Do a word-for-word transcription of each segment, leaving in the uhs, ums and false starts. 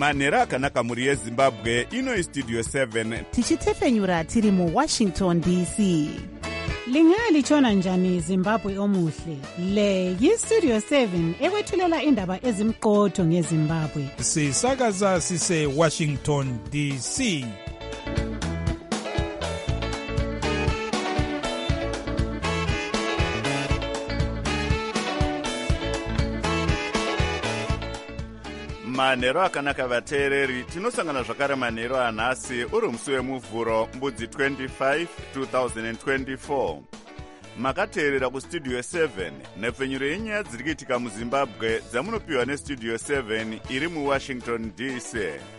manhero akanaka mhuri yezimbabwe. Ino Studio seven tichitefenyura tiri muWashington D C. Lingalitshona njani Zimbabwe omuhle? Le yiStudio seven ekwethulela indaba ezimqotho ngeZimbabwe. Sisakaza sise Washington D C. manhero akanaka vateereri. Tinosangana zvakare manhero anhasi uri musi wemuvhuro mbudzi twenty-five twenty twenty-four. Makateerera kuStudio seven nepfenyuro yenyaya dziri kuitika muZimbabwe dzamunopiwa neStudio seven iri muWashington D C.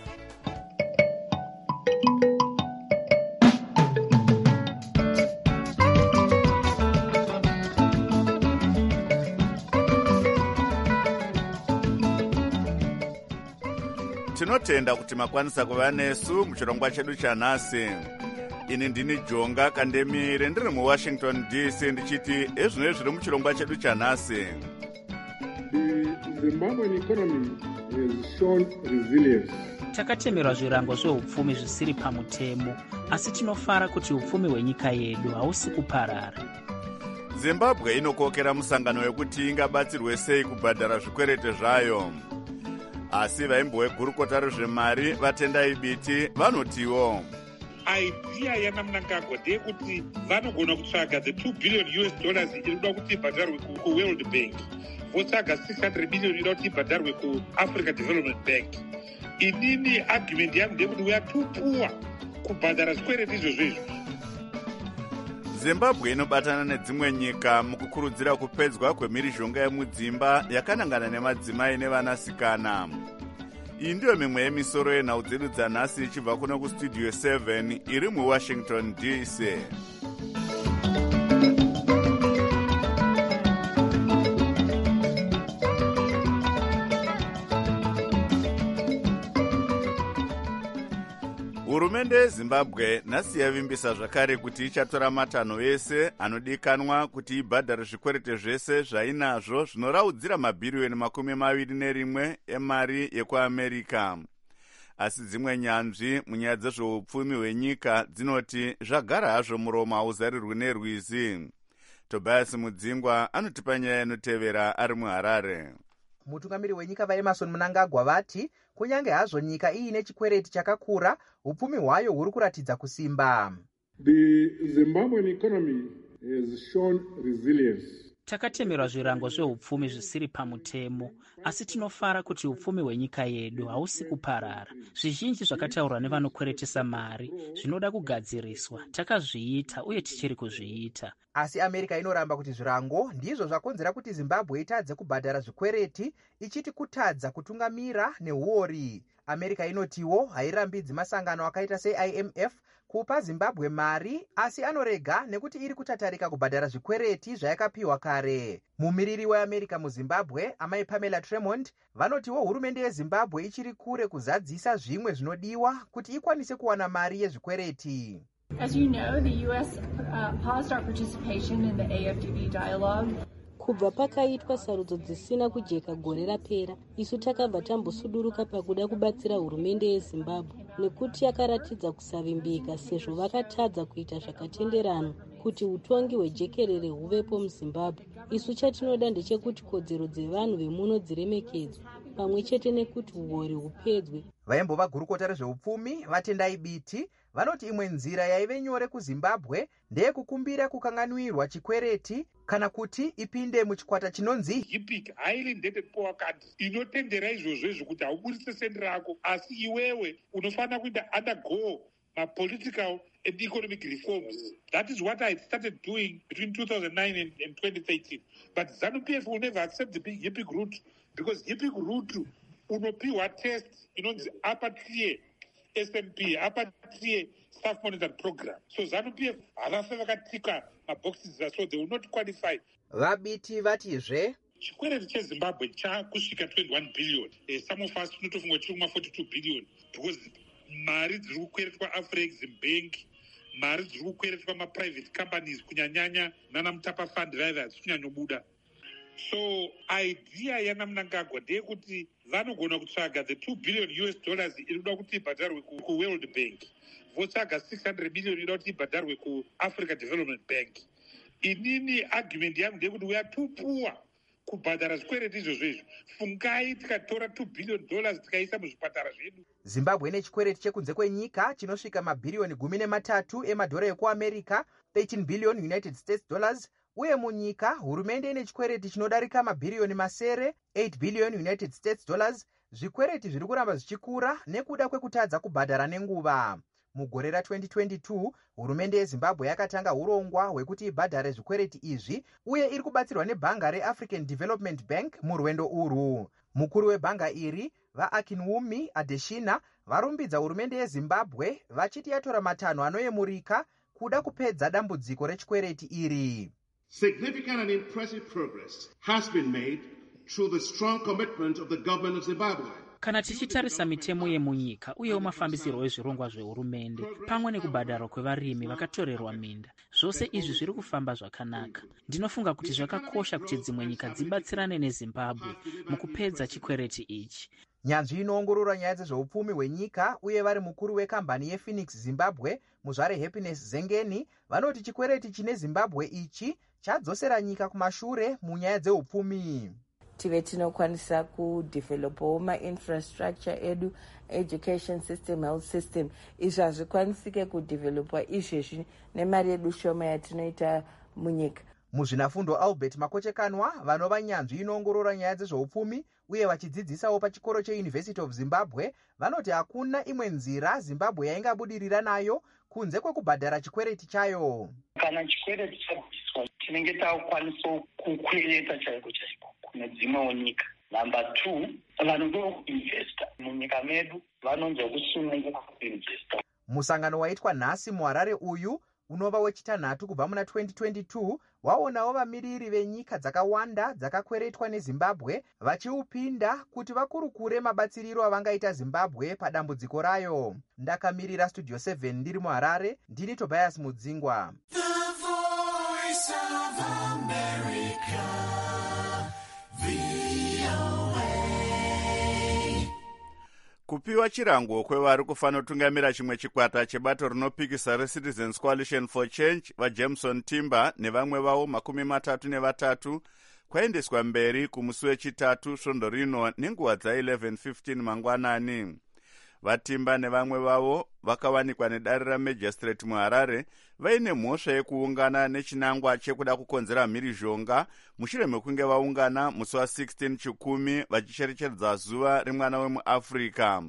Tinotenda kuti makwanisa kuva nesu muchirongwa chedu chanhasi. Ini ndini Jonga Kandemire ndiri muWashington D C ndichiti ezvino zviri muchirongwa chedu chanhasi. The Zimbabwean economy has shown resilience. Takatemerwa zvirango zveupfumi zvisiri pamutemo, asi tinofara kuti upfumi hwenyika yedu hausi kuparara. Zimbabwe inokokera musangano wekuti ingabatsirwe sei kubhadhara zvikwerete zvayo. Asi vaimbowegurukota rezvemari vatendai biti vanotiwo idea yanamnangagwa ndeyekuti vanogona kutsvaga the two billion U S dollars inoda kuti ibhadharwe kuWorld Bank, votsvaga six hundred million inoda kuti ibhadharwe kuAfrica Development Bank. Inini argument yangu ndeyekuti we are too poor kubhadhara zvikwereti izvozvo izvo. Zimbabwe inobatana nedzimwe nyika mukukurudzira kupedzwa kwemhirizhonga yemudzimba yakanangana nemadzimai nevanasikana. Iyi ndiyo mimwe yemisoro yenhau dzedu dzanhasi ichibva kuno kuStudio seven iri muWashington D C. Hurumende yeZimbabwe nhasi yavimbisa zvakare kuti ichatora matanho ese anodikanwa kuti ibhadhare zvikwerete zvese zvainazvo zvinoraudzira mabhiriyoni makumi maviri nerimwe emari yekuAmerica. Asi dzimwe nyanzvi munyaya dzezveupfumi hwenyika dzinoti zvagara hazvo muromo hauzarirwi nerwizi. Tobias Mudzingwa anotipa nyaya inotevera ari muHarare. Mutungamiri wenyika vaEmmerson Mnangagwa vati kunyange hazvo nyika iine chikwereti chakakura, upfumi hwayo huri kuratidza kusimba. The Zimbabwean economy has shown resilience. Takatemerwa zvirango zveupfumi zvisiri pamutemo, asi tinofara kuti upfumi hwenyika yedu hausi kuparara. Zvizhinji zvakataurwa nevanokweretesa mari zvinoda kugadziriswa, takazviita uye tichiri kuzviita. Asi Amerika inoramba kuti zvirango ndizvo zvakonzera kuti Zimbabwe itadze kubhadhara zvikwereti, ichiti kutadza kutungamira nehuori. Amerika inotiwo hairambidzi masangano akaita se-I M F kupa Zimbabwe mari, asi anorega nekuti iri kutatarika kubhadhara zvikwereti zvayakapiwa kare. Mumiriri weAmerika muZimbabwe, amai Pamela Tremont, vanotiwo hurumende yeZimbabwe ichiri kure kuzadzisa zvimwe zvinodiwa kuti ikwanise kuwana mari yezvikwereti. As you know, the U S uh, paused our participation in the A F D B dialogue. Kubva pakaitwa sarudzo dzisina kujeka gore rapera, isu takabva tambosuduruka pakuda kubatsira hurumende yeZimbabwe nekuti yakaratidza kusavimbika sezvo vakatadza kuita zvakatenderana kuti utongi hwejekerere huvepo muZimbabwe. Isu chatinoda ndechekuti kodzero dzevanhu vemuno dziremekedzwe pamwe chete nekuti uori hupedzwe. Vaimbova gurukota rezveupfumi vatendai biti vanoti imwe nzira yaive nyore kuZimbabwe ndeyekukumbira kukanganwirwa chikwereti kana kuti ipinde muchikwata chinonzi HIPC, Highly Indebted Poor Countries, inotendera izvozvo izvo kuti haubudise sendi rako, asi iwewe unofanira kuenda undergo ma political and economic reforms. That is what I started doing between two thousand nine and, and twenty thirteen. But ZANU-P F will never accept the HIPC route because HIPC route unopiwa test inonzi upper tier S M P, upper tier staff monitored program. So ZANU-P F havafe vakatika maboxes, so they will not qualify. Vabiti vatizve chikwereti cheZimbabwe chakusvika twenty-one billion. Uh, some of us tinotofunga chiri kuma forty-two billion because mari dziri kukweretwa Afrexim Bank, mari dziri kukweretwa maprivate companies kunyanyanya nana Mutapa Fund vaiva hadzikunyanyobuda. So idea yana Mnangagwa ndeyekuti vanogona kutsvaga the two billion U S dollars inoda kuti ibhadharwe kuWorld Bank, votsvaga six hundred million inoda kuti ibhadharwe kuAfrica Development Bank. Inini argument yangu ndeyekuti we are too poor kubhadhara zvikwereti izvozvo izvo. Fungai tikatora two billion dollars tikaisa muzvipatara zvedu. Zimbabwe ine chikwereti chekunze kwenyika chinosvika mabhiriyoni gumi nematatu emadhora ekuAmerica, thirteen billion United States dollars, uye munyika hurumende ine chikwereti chinodarika mabhiriyoni masere, eight billion United States dollars. Zvikwereti zviri kuramba zvichikura nekuda kwekutadza kubhadhara nenguva. Mugore ra-twenty twenty-two, hurumende yeZimbabwe yakatanga urongwa hwekuti ibhadhare zvikwereti izvi, uye iri kubatsirwa nebhanga reAfrican Development Bank murwendo urwu. Mukuru webhanga iri, vaAkinwumi Adeshina, varumbidza hurumende yeZimbabwe vachiti yatora matanho anoyemurika kuda kupedza dambudziko rechikwereti iri. Significant and impressive progress has been made through the strong commitment of the government of Zimbabwe. Kana tichitarisa mitemo yemunyika uyewo mafambisirwo ezvirongwa zvehurumende pamwe nekubhadharwa kwevarimi vakatorerwa minda, zvose izvi zviri kufamba zvakanaka. Ndinofunga kuti zvakakosha kuti dzimwe nyika dzibatsirane neZimbabwe mukupedza chikwereti ichi. Nyanzvi inoongorora nyaya dzezveupfumi hwenyika uye vari mukuru wekambani yePhoenix Zimbabwe, muzvare Happiness Zengeni, vanoti chikwereti chine Zimbabwe ichi chadzosera nyika kumashure munyaya dzeupfumi. Tive tinokwanisa kudevelopawo mainfrastructure edu, education system, health system. Izvi hazvikwanisike kudevelopwa izvezvi nemari yedu shoma yatinoita munyika. Muzvinafundo Albert Makochekanwa, vanova nyanzvi inoongorora nyaya dzezveupfumi uye vachidzidzisawo pachikoro cheUniversity of Zimbabwe, vanoti hakuna imwe nzira Zimbabwe yaingabudirira nayo kunze kwekubhadhara chikwereti chayo. Kana chikwereti chabviswa, tinenge takukwanisa kukwereta chaiko chaiko kune dzimwewo nyika. Number two, vanoda kuinvesta munyika medu vanonzwa kusununguka kuinvesta. Musangano waitwa nhasi muHarare uyu unova wechitanhatu kubva muna twenty twenty-two waonawo vamiriri venyika dzakawanda dzakakweretwa neZimbabwe vachiupinda kuti vakurukure mabatsiriro avangaita Zimbabwe padambudziko rayo. Ndakamirira Studio seven ndiri muHarare, ndini Tobias Mudzingwa. Kupiwa chirango kwevari kufanotungamira chimwe chikwata chebato rinopikisa reCitizens Coalition for Change vaJameson Timber nevamwe vavo makumi matatu nevatatu kwaendeswa mberi kumusi wechitatu svondo rino nenguva dza-eleven fifteen mangwanani. Vatimba nevamwe vavo vakawanikwa nedare raMagistrate muHarare vaine mhosva yekuungana nechinangwa chekuda kukonzera mhirizhonga mushure mekunge vaungana musi wa-sixteen chikumi vachicherechedza zuva remwana wemuAfrica.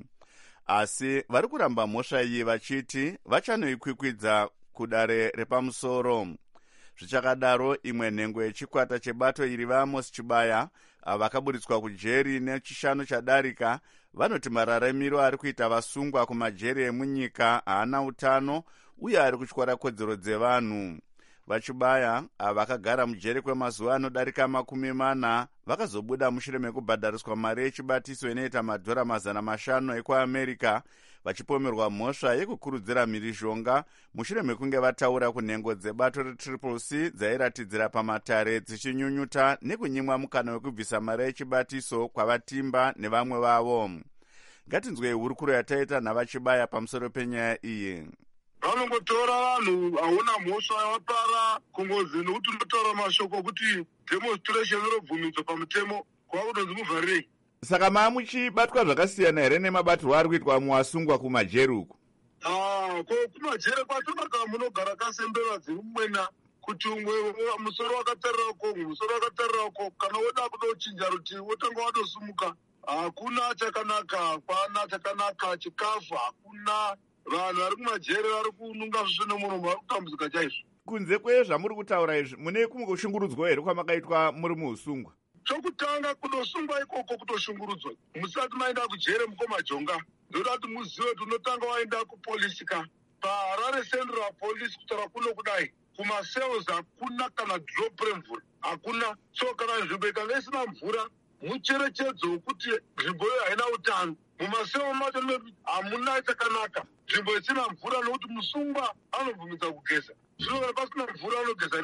Asi vari kuramba mhosva iyi vachiti vachanoikwikwidza kudare repamusoro. Zvichakadaro, imwe nhengo yechikwata chebato iri vaAmos Chibaya vakaburitswa kujeri nechishanu chadarika vanoti mararamiro ari kuita vasungwa kumajeri emunyika haana utano uye ari kutyara kodzero dzevanhu. VaChibaya vakagara mujeri kwemazuva anodarika makumi mana vakazobuda mushure mekubhadhariswa mari yechibatiso inoita madhora mazana mashanu ekuAmerica vachipomerwa mhosva yekukurudzira mhirizhonga mushure mekunge vataura kunhengo dzebato reTriple C dzairatidzira pamatare dzichinyunyuta nekunyimwa mukana wekubvisa mari yechibatiso kwavatimba nevamwe vavo. Ngatinzwei hurukuro yataita navaChibaya pamusoro penyaya iyi. Vanongotora vanhu hauna mhosva yavapara kungozi nokuti unotaura mashoko okuti demonstration inobvumidzwa pamutemo kwakutonzi muvharirei. Saka maamuchibatwa zvakasiyana here nemabatirwo ari kuitwa muwasungwa kumajeri uku? Ah, ko kumajeri kwatonaka munogara kasembera dzimwena kuti umwe musoro wakatarira uko musoro wakatarira uko kana woda kudochinja rutivi wotanga watosumuka. Hakuna chakanaka, hapana chakanaka, chikafu hakuna. Vanhu vari kumajeri vari kununga zvisvo nemuromo vari kutambudzika chaizvo. Kunze kwezvamuri kutaura izvi, mune kumwe kushungurudzwa here kwamakaitwa muri muusungwa? Chokutanga kundosungwa ikoko kutoshungurudzwa musati maenda kujere mukomajonga ndoda kuti muzive kuti unotanga waenda kupolisika paHarare Central Police kutaura kuno kudai kumasales hakuna kana drop remvura hakuna. So kana nzvimbo ikanga isina mvura mucherechedzo wekuti nzvimbo iyo haina utano. Mumaseo macho hamuna chakanaka, nzvimbo isina mvura nokuti musungwa anobvumidza kugeza. Zvino kana pasina mvura anogeza nei?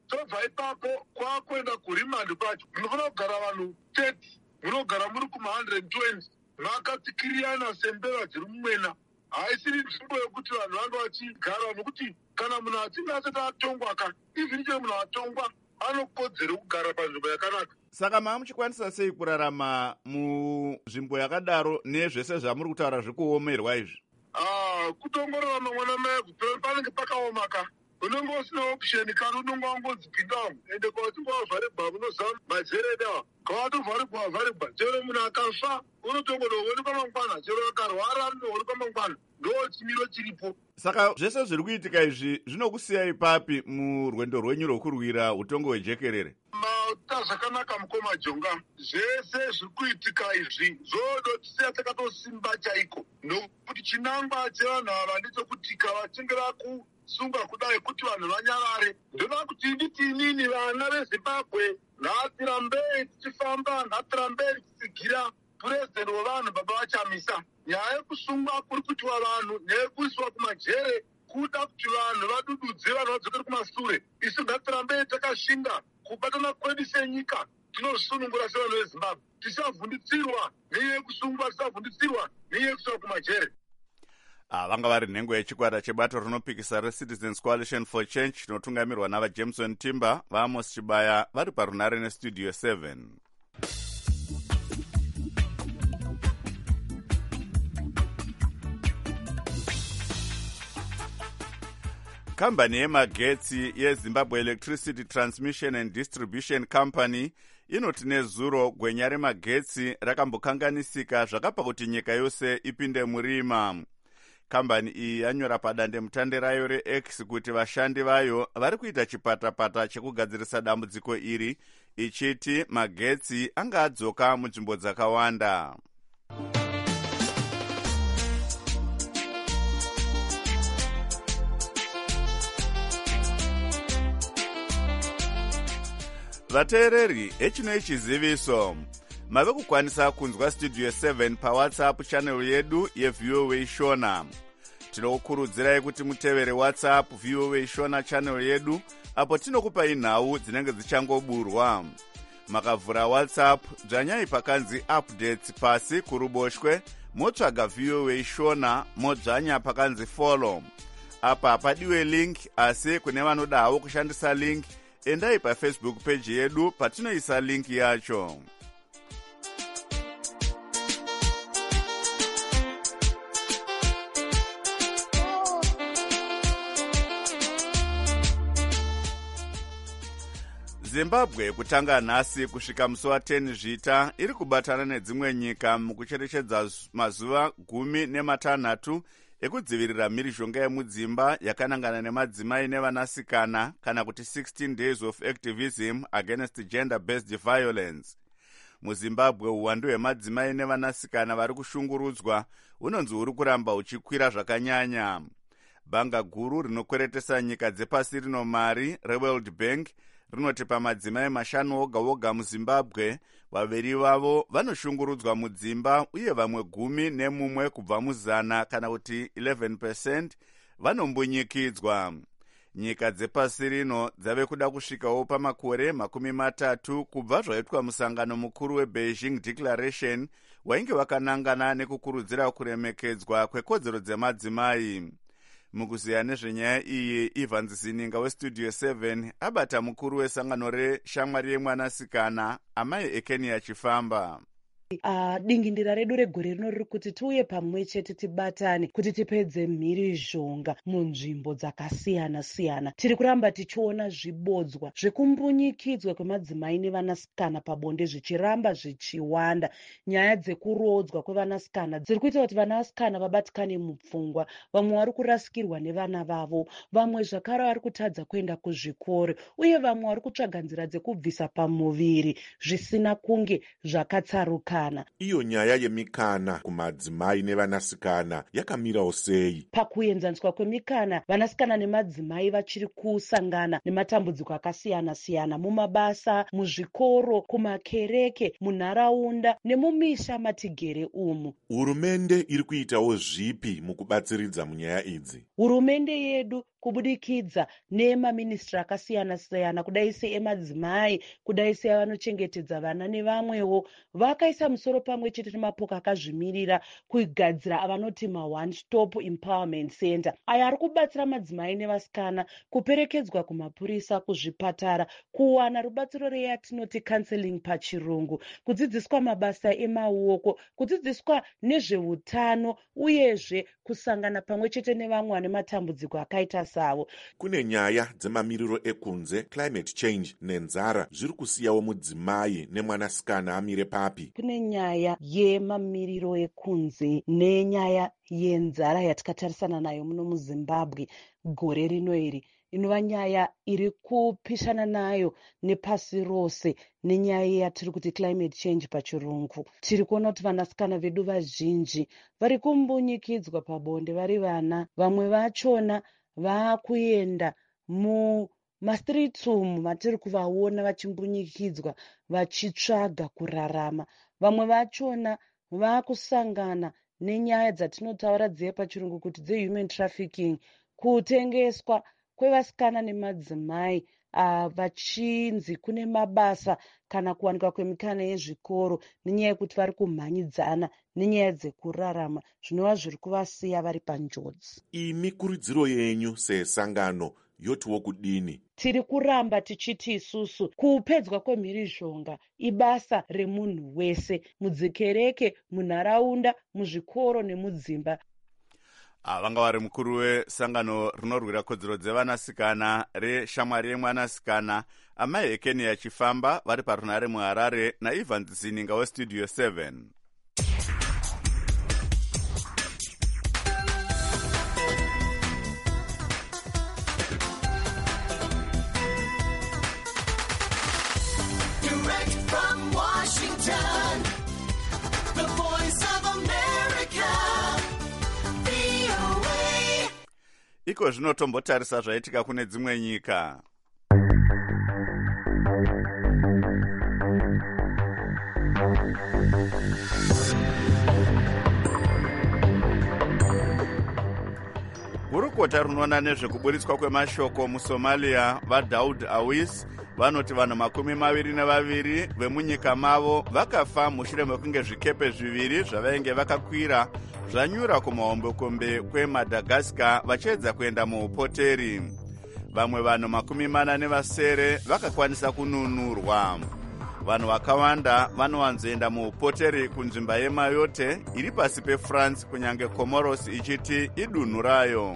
tobva ipapo kwakuenda kurimandi kwacho munofanira kugara vanhu thirty, munogara muri kuma one hundred twenty makatsikiriyana sembeva dziri mumwena. Haisiri nzvimbo yekuti vanhu vanga vachigara, nokuti kana munhu achinge asati atongwa ka even chero munhu atongwa anokodzero kugara panzvimbo yakanaka. Saka maa muchikwanisa sei kurarama munzvimbo yakadaro nezvese zvamuri kutaura zvikuomerwa izvi? Ah, kutongorarama mwana mai panenge pakaoma ka. Unenge usina option kana unenge wangodzipindawo ende kwatinge wavharirwa unozama majeredawa kwatovharirwa wavharirwa chero munhu akafa unotongodoonekwa mangwana, chero akarwara anoonekwa mangwana. Ndo chimiro chiripo. Saka zvese zviri kuitika izvi zvinokusiyai papi murwendo rwenyu rwokurwira utongo hwejekerere? Mauta zvakanaka mukoma Jonga, zvese zviri kuitika izvi zvodotisiya takatosimba chaiko, nokuti chinangwa chevanhu ava ndechekuti kana vachinge vakusunga kudai kuti vanhu vanyarare, ndoda kuti nditi inini vana veZimbabwe ngatirambei tichifamba, ngatirambei tichigira purezidenti wevanhu baba vachamisa. Nyaya yekusungwa kuri kuitwa vanhu neyekuiswa kumajere kuda kuti vanhu vadududze vanhu vadzokere kumashure. Isu ngatirambei takashinga kubatana kwedu senyika tinozvisunungura sevanhu veZimbabwe. Tisavhunditsirwa nenyaya yekusungwa, tisavhunditsirwa nenyaya yekuiswa kumajere. Ah, vanga vari nhengo yechikwata chebato rinopikisa reCitizens Coalition for Change chinotungamirwa navaJameson Timber, vaAmos Chibaya vari parunare nestudio seven. Kambani yemagetsi yeZimbabwe Electricity Transmission and Distribution Company inoti nezuro gwenya remagetsi rakambokanganisika zvakapa kuti nyika yose ipinde murima. Kambani iyi yanyora padandemutande rayo reX kuti vashandi vayo vari kuita chipatapata chekugadzirisa dambudziko iri, ichiti magetsi anga adzoka munzvimbo dzakawanda. Vateereri, echino ichiziviso. Mave kukwanisa kunzwa studio seven paWhatsApp channel yedu yeV O A Shona. Tinokurudzirai kuti mutevere WhatsApp V O A Shona channel yedu apo tinokupai nhau dzinenge dzichangoburwa. Makavhura WhatsApp dzvanyai pakanzi updates pasi kuruboshwe, motsvaga V O A Shona modzvanya pakanzi follow. Apa padiwe link, asi kune vanoda havo kushandisa link, endai paFacebook page yedu patinoisa link yacho. Zimbabwe kutanga nhasi kusvika musi wa ten zvita iri kubatana nedzimwe nyika mukucherechedza mazuva gumi nematanhatu ekudzivirira mhirizhonga yemudzimba yakanangana nemadzimai nevanasikana, kana kuti sixteen days of activism against gender-based violence. MuZimbabwe uwandu hwemadzimai nevanasikana vari kushungurudzwa hunonzi huri kuramba huchikwira zvakanyanya. Bhanga guru rinokweretesa nyika dzepasi rino mari reWorld Bank rinoti pamadzimai mashanu oga oga muZimbabwe, vaviri vavo vanoshungurudzwa mudzimba uye vamwe gumi nemumwe kubva muzana, kana kuti eleven percent vanombunyikidzwa. Nyika dzepasi rino dzave kuda kusvikawo pamakore makumi matatu kubva zvaitwa musangano mukuru weBeijing Declaration wainge wakanangana nekukurudzira kuremekedzwa kwekodzero dzemadzimai. Mukuziya nezvenyaya iyi, Ivan Zininga westudio seven abata mukuru wesangano reshamwari yemwanasikana amai eKenya Chifamba. Uh, dingindira redu regore rino riri kuti tiuye pamwe chete tibatane kuti tipedze mhirizhonga munzvimbo dzakasiyana siyana. Tiri kuramba tichiona zvibodzwa zvekumbunyikidzwa kwemadzimai nevanasikana pabonde zvichiramba zvichiwanda. Nyaya dzekurodzwa kwevanasikana dziri kuita kuti vanasikana vabatikane mupfungwa, vamwe vari kurasikirwa nevana vavo, vamwe zvakare vari kutadza kuenda kuzvikoro, uye vamwe vari kutsvaga nzira dzekubvisa pamuviri zvisina kunge zvakatsaruka. Iyo nyaya yemikana kumadzimai nevanasikana yakamirawo sei? Pakuenzaniswa kwemikana, vanasikana nemadzimai vachiri kusangana nematambudziko akasiyana siyana mumabasa, muzvikoro, kumakereke, munharaunda nemumisha matigere umu. Hurumende iri kuitawo zvipi mukubatsiridza munyaya idzi? Hurumende yedu kubudikidza nemaministri akasiyana-siyana kudai seemadzimai, kudai sevanochengetedza vana nevamwewo, vakaisa musoro pamwe chete nemapoka akazvimirira kugadzira avanoti ma-one stop empowerment center, aya ari kubatsira madzimai nevasikana kuperekedzwa kumapurisa, kuzvipatara, kuwana rubatsiro reyatinoti counseling pachirungu, kudzidziswa mabasa emaoko, kudzidziswa nezveutano, uyezve kusangana pamwe chete nevamwe vane matambudziko akaita savo. Kune nyaya dzemamiriro ekunze, climate change nenzara zviri kusiyawo mudzimai nemwanasikana amire papi. Kune nyaya yemamiriro ekunze nenyaya yenzara yatakatarisana nayo muno muZimbabwe gore rino iri, inova nyaya iri kupishana nayo nepasi rose nenyaya yatiri kuti climate change pachirungu. Tiri kuona kuti vanasikana vedu vazhinji vari kumbunyikidzwa pabonde vari vana, vamwe vachona vakuenda mumastreets umu matiri kuvaona vachimbunyikidzwa vachitsvaga kurarama. Vamwe vachona vakusangana nenyaya dzatinotaura dziye pachirungu kuti dzehuman trafficking, kutengeswa kwevasikana nemadzimai, uh, vachinzi kune mabasa kana kuwanikwa kwemikana yezvikoro, nenyaya yekuti vari kumhanyidzana nenyaya dzekurarama, zvinova zviri kuvasiya vari panjodzi. Imi kurudziro yenyu sesangano yotiwo kudini? Tiri kuramba tichiti isusu kupedzwa kwemhirizhonga ibasa remunhu wese, mudzikereke, munharaunda, muzvikoro nemudzimba. Vanga vari mukuru wesangano rinorwira kodzero dzevanasikana reshamwari yemwanasikana amai Ekeni yachifamba vari parunare muHarare naIvan Zininga westudio seven. Iko zvino tombotarisa zvaitika kune dzimwe nyika. Gurukota runoona nezvekuburitswa kwemashoko muSomalia vaDaud Awis vanoti vanhu makumi maviri nevaviri vemunyika mavo vakafa mushure mekunge zvikepe zviviri zvavainge vakakwira zvanyura kumahombekombe kweMadagascar vachiedza kuenda muupoteri. Vamwe vanhu makumi mana nevasere vakakwanisa kununurwa. Vanhu vakawanda vanowanzoenda muupoteri kunzvimba yeMayotte iri pasi peFrance, kunyange Comoros ichiti idunhu rayo.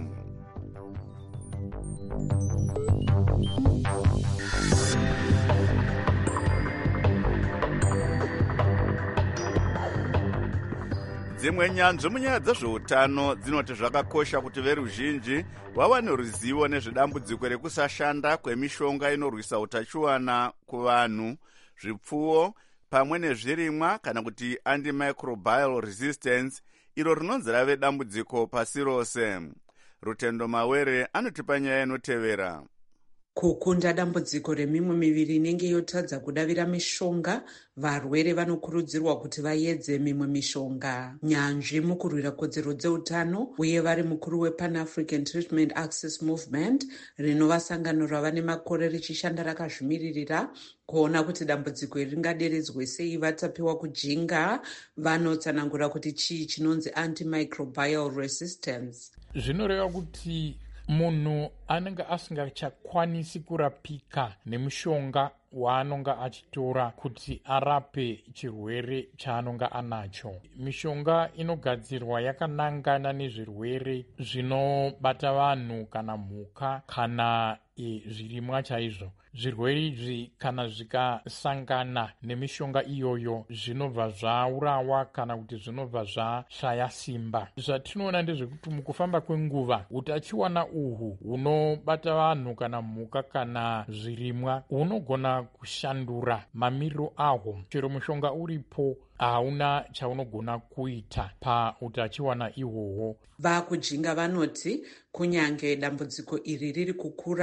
Dzimwe nyanzvi munyaya dzezveutano dzinoti zvakakosha kuti veruzhinji vawane ruzivo nezvedambudziko rekusashanda kwemishonga inorwisa utachiwana kuvanhu, zvipfuwo pamwe nezvirimwa kana kuti antimicrobial resistance, iro rinonzi rave dambudziko pasi rose. Rutendo Mawere anotipa nyaya inotevera. Kukunda dambudziko remimwe miviri inenge yotadza kudavira mishonga, varwere vanokurudzirwa kuti vaedze mimwe mishonga. Nyanzvi mukurwira kodzero dzeutano uye vari mukuru wePan African Treatment Access Movement, rinova sangano rava nemakore richishanda rakazvimiririra kuona kuti dambudziko iri ringaderedzwe sei vatapiwa kujinga, vanotsanangura kuti chii chinonzi antimicrobial resistance. Zvinoreva kuti munhu anenge asingachakwanisi kurapika nemishonga waanonga achitora kuti arape chirwere chaanonga anacho. Mishonga inogadzirwa yakanangana nezvirwere zvinobata vanhu kana mhuka kana e, zvirimwa chaizvo. Zvirwere izvi kana zvikasangana nemishonga iyoyo zvinobva zvaurawa kana kuti zvinobva zvashaya simba. Zvatinoona ndezvekuti mukufamba kwenguva utachiwana uhu hunobata vanhu kana mhuka kana zvirimwa hunogona kushandura mamiriro ahwo. Chero mushonga uripo hauna chaunogona kuita pautachiwana ihwohwo. Vakujinga vanoti kunyange dambudziko iri riri kukura,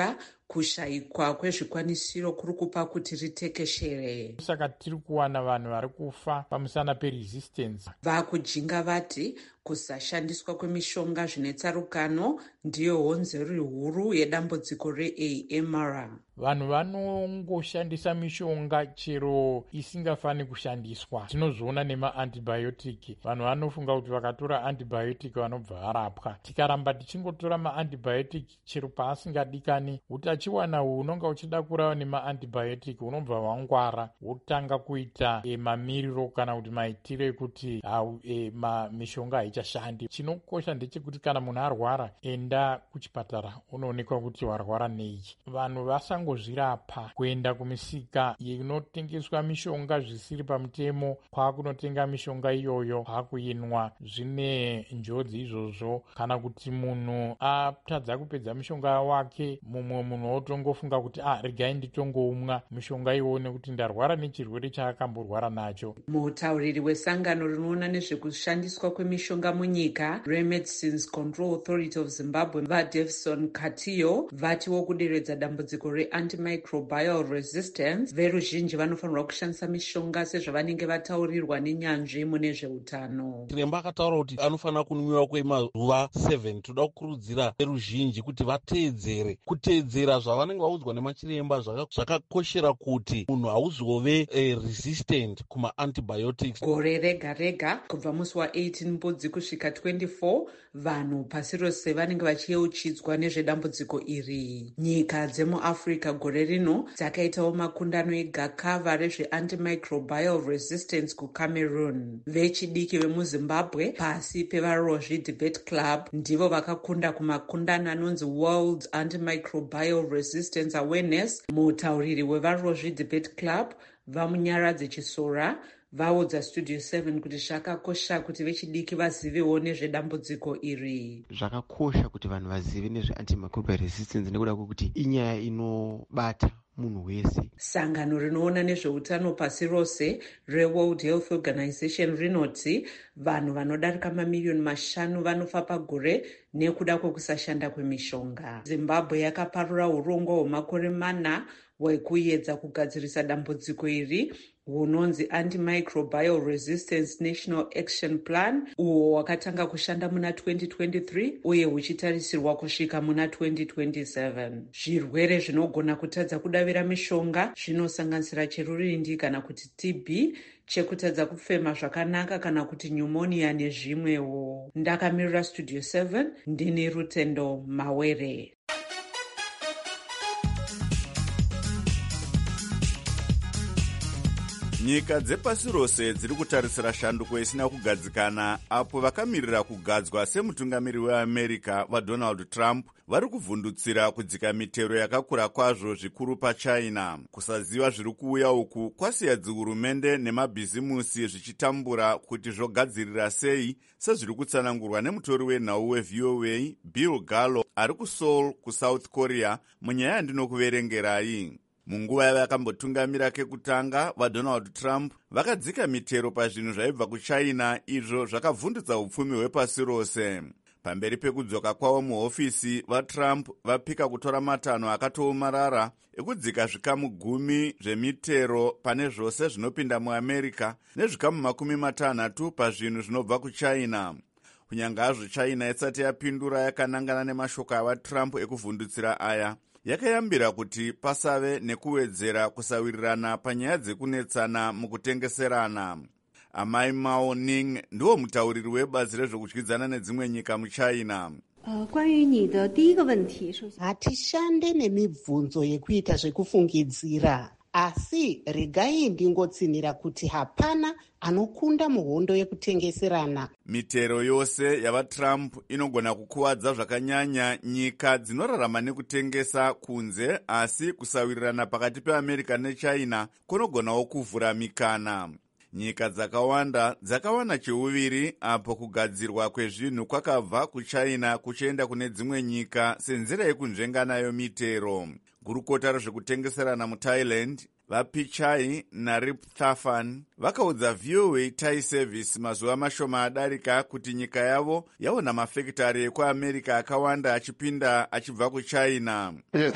kushayikwa kwezvikwanisiro kuri kupa kuti ritekeshere. Saka tiri kuwana vanhu vari kufa pamusana peresistance. Vakujinga vati kusashandiswa kwemishonga zvine tsarukano ndiyo honzero huru yedambudziko reA M R. Vanhu vanongoshandisa mishonga chero isingafani kushandiswa. Tinozviona nemaantibiotic. Vanhu vanofunga kuti vakatora antibiotic vanobva varapwa. Tikaramba tichingotora maantibiotic chero paasingadikani, utachiwana hunonga uchida kurava nemaantibiotic hunobva wangwara, wotanga kuita e, mamiriro kana kuti maitiro ekuti e, ma, mishonga haichashandi. Chinokosha ndechekuti kana munhu arwara, enda kuchipatara unoonekwa kuti warwara nei. Vanhu vasango zvirapa kuenda kumisika inotengeswa mishonga zvisiri pamutemo kwakunotenga mishonga iyoyo kwakuinwa. Zvine njodzi izvozvo. Kana kuti munhu atadza kupedza mishonga wake, mumwe munhu otongofunga kuti ah, regai nditongoumwa mishonga iwo nekuti ndarwara nechirwere chaakamborwara nacho. Mutauriri wesangano rinoona nezvekushandiswa kwemishonga munyika Remedicines Control Authority of Zimbabwe vaDevson Katiyo vatiwo kuderedza dambudziko reantimicrobial resistance, veruzhinji vanofanirwa kushandisa mishonga sezvavanenge vataurirwa nenyanzvi mune zveutano. Chiremba akataura kuti anofanira kunwiwa kwemazuva seven. Toda kukurudzira veruzhinji kuti vateedzere. Kuteedzera zvavanenge vaudzwa nemachiremba zvakakoshera kuti munhu hauzove eh, resistant kumaantibiotics. Gore rega rega kubva musi wa-eighteen mbudzi kusvika twenty-four vanhu pasi rose vanenge vachiyeuchidzwa nezvedambudziko iri. Nyika dzemuafrica gore rino dzakaitawo makundano egakava rezveantimicrobial resistance kucameroon. Vechidiki vemuzimbabwe pasi pevarozvi debate club ndivo vakakunda kumakundano anonzi World Antimicrobial Resistance Awareness. Mutauriri wevarozvi debate club vamunyaradzi chisora vaudza Studio seven kuti zvakakosha kuti vechidiki vazivewo nezvedambudziko iri. Zvakakosha kuti vanhu vazive nezveantimicrobial resistance nekuda kwekuti inyaya inobata munhu wese. Sangano rinoona nezveutano pasi rose reWorld Health Organization rinoti vanhu vanodarika mamiliyoni mashanu vanofa pagore nekuda kwekusashanda kwemishonga. Zimbabwe yakaparura urongwa hwemakore mana hwekuedza kugadzirisa dambudziko iri hunonzi Antimicrobial Resistance National Action Plan, uwo wakatanga kushanda muna twenty twenty-three uye huchitarisirwa kusvika muna twenty twenty-seven. Zvirwere zvinogona kutadza kudavira mishonga zvinosanganisira cherurindi kana kuti T B, chekutadza kufema zvakanaka kana kuti pneumonia nezvimwewo. Ndakamirira Studio seven, ndini Rutendo Mawere. Nyika dzepasi rose dziri kutarisira shanduko isina kugadzikana apo vakamirira kugadzwa semutungamiri weAmerica vaDonald Trump vari kuvhundutsira kudzika mitero yakakura kwazvo zvikuru paChina. Kusaziva zviri kuuya uku kwasiya dzihurumende nemabhizimusi zvichitambura kuti zvogadzirira sei, sezviri kutsanangurwa nemutori wenhau weV O A Bill Gallo ari kuSeoul kuSouth Korea munyaya yandinokuverengerai. Munguva yavakambotungamira kekutanga, vaDonald Trump vakadzika mitero pazvinhu zvaibva kuChina, izvo zvakavhundutsa upfumi hwepasi rose. Pamberi pekudzoka kwavo muhofisi, vaTrump vapika kutora matanho akatoomarara ekudzika zvikamu gumi zvemitero pane zvose zvinopinda muAmerica nezvikamu makumi matanhatu pazvinhu zvinobva kuChina. Kunyange hazvo China isati yapindura yakanangana nemashoko avaTrump ekuvhundutsira aya, yakayambira kuti pasave nekuwedzera kusawirirana panyaya dzekunetsana mukutengeserana. Amai Mao Ning ndiwo mutauriri webazi rezvokudyidzana nedzimwe nyika muChina. Hatishande nemibvunzo yekuita zvekufungidzira, asi regai ndingotsinira kuti hapana anokunda muhondo yekutengeserana. Mitero yose yavaTrump inogona kukuwadza zvakanyanya nyika dzinorarama nekutengesa kunze, asi kusawirirana pakati peAmerica neChina kunogonawo kuvhura mikana. Nyika dzakawanda dzakawana cheuviri apo kugadzirwa kwezvinhu kwakabva kuChina kuchienda kune dzimwe nyika senzira yekunzvenga nayo mitero. Gurukota rezvekutengeserana muThailand vapichai narip thafan vakaudza V O A Thai Service mazuva mashoma adarika kuti nyika yavo yaona mafekitari ekuamerica akawanda achipinda achibva kuchina.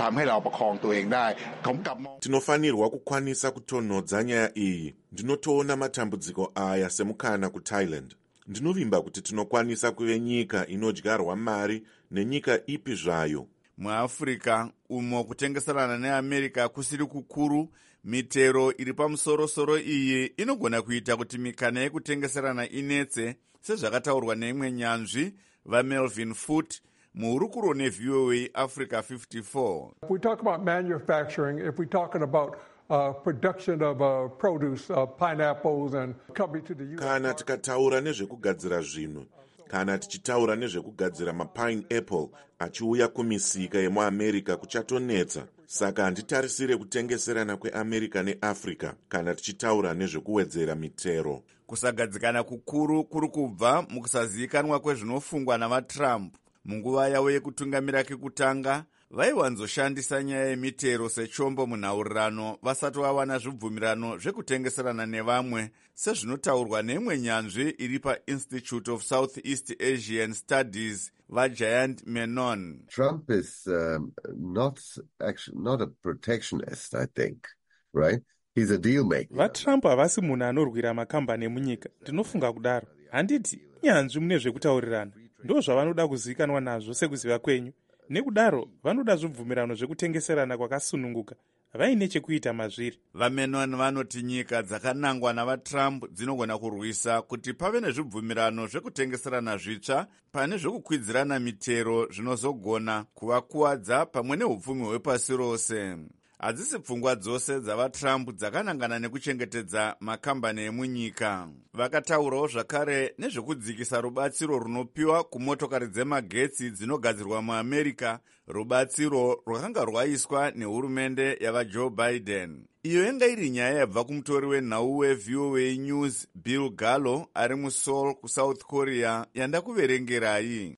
Tinofanirwa kukwanisa kutonhodza nyaya iyi. Ndinotoona matambudziko aya semukana kuThailand. Ndinovimba kuti tinokwanisa kuve nyika inodyarwa mari nenyika ipi zvayo. MuAfrica umo kutengeserana neAmerica kusiri kukuru, mitero iri pamusoro-soro iyi inogona kuita kuti mikana yekutengeserana inetse, sezvakataurwa neimwe nyanzvi vaMelvin Foot muhurukuro neV O A Africa fifty-four. If we talk about manufacturing, if we're talking about Uh, production of uh, produce, uh, pineapples and coming to the U S. Kana tikataura nezvekugadzira zvinhu, kana tichitaura nezvekugadzira mapineapple achiuya kumisika yemuAmerica kuchatonetsa. Saka handitarisire kutengeserana kweAmerica neAfrica kana tichitaura nezvekuwedzera mitero. Kusagadzikana kukuru kuri kubva mukusazivikanwa kwezvinofungwa navaTrump. Munguva yavo yekutungamira kekutanga, vaiwanzoshandisa nyaya yemitero sechombo munhaurirano vasati vawana zvibvumirano zvekutengeserana nevamwe, sezvinotaurwa neimwe nyanzvi iri paInstitute of Southeast Asian Studies vaGiant Menon. Trump is um, not actually not a protectionist, I think, right? He's a deal maker. VaTrump havasi munhu anorwira makambani emunyika. Ndinofunga kudaro. Handiti nyanzvi mune zvekutaurirana. Ndo zvavanoda kuzivikanwa nazvo sekuziva kwenyu. Nekudaro vanoda zvibvumirano zvekutengeserana kwakasununguka vaine chekuita mazviri. VaMenon vanoti nyika dzakanangwa navaTrump dzinogona kurwisa kuti pave nezvibvumirano zvekutengeserana zvitsva pane zvekukwidzirana mitero zvinozogona kuvakuwadza pamwe neupfumi hwepasi rose. Hadzisi pfungwa dzose dzavaTrump dzakanangana nekuchengetedza makambani emunyika. Vakataurawo zvakare nezvekudzikisa rubatsiro runopiwa kumotokari dzemagetsi dzinogadzirwa muAmerica, rubatsiro rwakanga rwaiswa nehurumende yavaJoe Biden. Iyo yanga iri nyaya yabva kumutori wenhau weV O A News Bill Gallo ari muSeoul kuSouth Korea yandakuverengerai.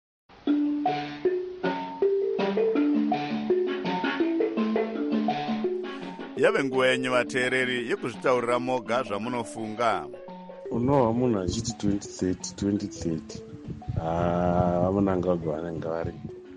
Yave nguva yenyu vateereri yekuzvitaurira moga zvamunofunga. Unowa munhu achiti twenty thirty twenty thirty haa vamunangagwa vanenge vari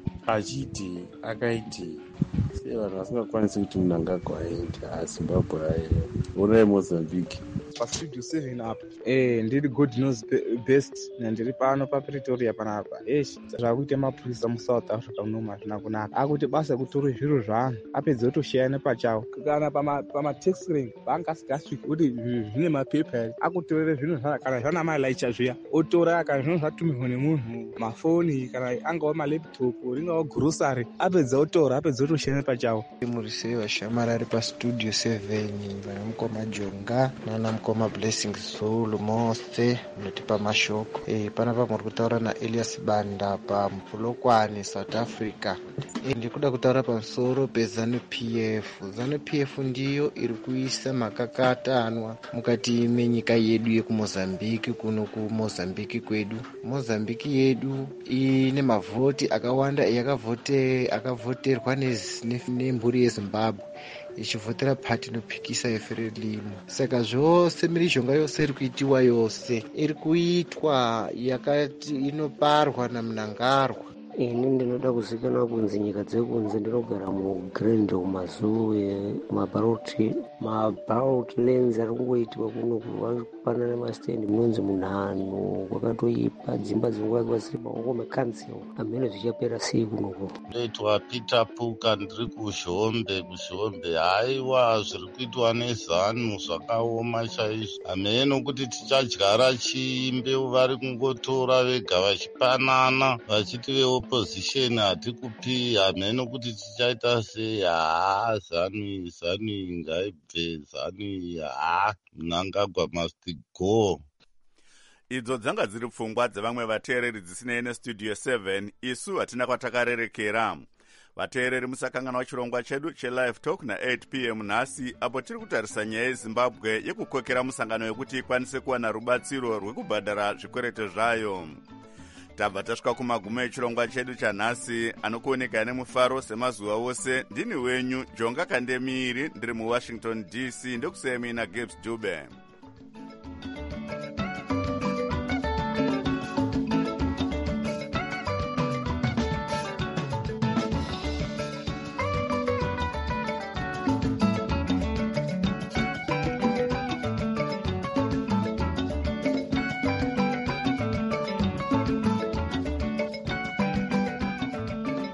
achiti akaiti sei vanhu vasingakwanisi kuti munangagwa aende aZimbabwe aye onai Mozambique pastudio seven apa eh ndiri God knows best ndiri pano paPretoria panapa eshi zvakuita mapurisa muSouth Africa muno hazvina kunaka akuti basa kutora zviro zvanhu apedza kutoshaya nepachawo kana pama pama tax rank bank asingasviki kuti zvine mapepa ere akutorera zvinhu zvana kana zvana malaicha zviya otora kana zvinhu zvatumirwa nemunhu mafoni kana angawa malaptop ringawa grocery apedza otora apedza otoshaya nepachawo. Murisei vashamari ari pastudio seven vana mukoma Jonga nana mukoma Blessings Zulu mose notipa mashoko eh panapa muri kutaura naElias Banda paMupulokwane South Africa. Eh ndikuda kutaura pamusoro peZanu P F. Zanu P F ndiyo iri kuisa makakatanwa mukati menyika yedu yekuMozambique kuno kuMozambique kwedu. Mozambique yedu ine mavhoti akawanda yakavote akavoterwa nemburi yeZimbabwe ichivhotera pati inopikisa yeFrelimo. Saka zvose mhirizhonga yose iri kuitiwa yose iri kuitwa yakati inoparwa namunangarwa. Ini ndinoda kuzikanwa kunzi nyika dzekunze ndinogara muGrand kumazoo mabaroti mabarot lens ari kungoitwa kuno kupanana mastendi munonzi munhano kwakatoipa dzimba dzinguvakwa dziri maoko mekanziro amene zvichapera sei kunoko. Ndoitwa Peter Puka ndiri kuZhombe kuZhombe haiwa zviri kuitwa neZanu zvakaoma chaizvo ameno kuti tichadyara chimbeu vari kungotora vega vachipanana vachiti veo opposition hatikupi hameno kuti tichaita sei haa Zanu Zanu ngaibve Zanu haa Mnangagwa must go. Idzo dzanga dziri pfungwa dzevamwe vateereri dzisinei nestudio seven isu hatina kwatakarerekera. Vateereri musakanganwa chirongwa chedu chelive talk na-eight p m nhasi apo tiri kutarisa nyaya yeZimbabwe yekukokera musangano yekuti ikwanise kuwana rubatsiro rwekubhadhara zvikwerete zvayo. tabva tasvika kumagumo echirongwa chedu chanhasi anokuoneka nemufaro semazuva ose. Ndini wenyu Jonga Kandemiri, ndiri muwashington D C. Ndokusemi naGibbs Dube.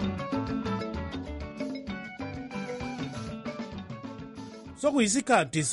sokuyisikhathi